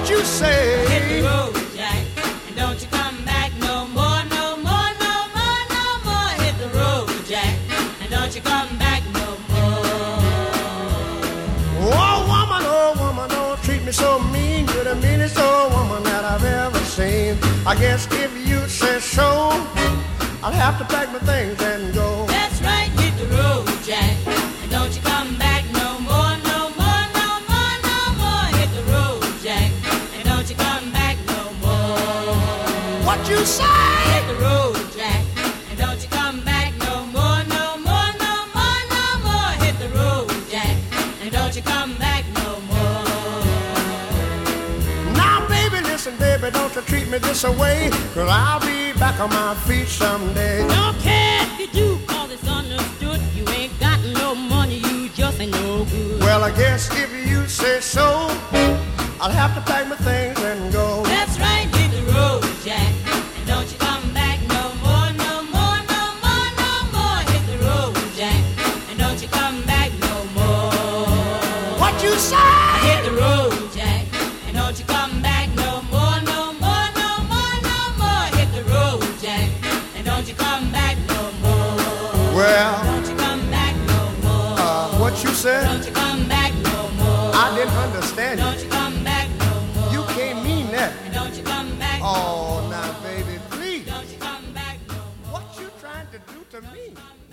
What you say? Hit the road, Jack, and don't you come back no more, no more, no more, no more. Hit the road, Jack, and don't you come back no more. Oh woman, don't treat me so mean. You're the meanest old woman that I've ever seen. I guess if you say so, I'll have to pack my things and go. That's right, hit the road, Jack, and don't you come back no more, no more, no more, no more. Hit the road, Jack, and don't you come back no more. What you say? Hit the road, Jack, and don't you come back no more, no more, no more, no more. Hit the road, Jack, and don't you come back no more. Now baby, listen baby, don't you treat me this away, 'cause I'll be back on my feet someday. Don't care if you do, 'cause it's understood. You ain't got no money, you just ain't no good. Well, I guess if you say so, I'll have to pack my things and go. That's right, hit the road, Jack, and don't you come back no more, no more, no more, no more. Hit the road, Jack, and don't you come back no more. What you say? Hit the road, Jack, and don't you come back no more, no more, no more, no more. Hit the road, Jack, and don't you come back no more. Well, Don't you come back no more. What you said? Don't you come back no more. I didn't understand Don't it. you come back no more. You can't mean that. And don't you come back no Oh, more. now baby, please. Don't you come back no more. What you trying to do to me? Come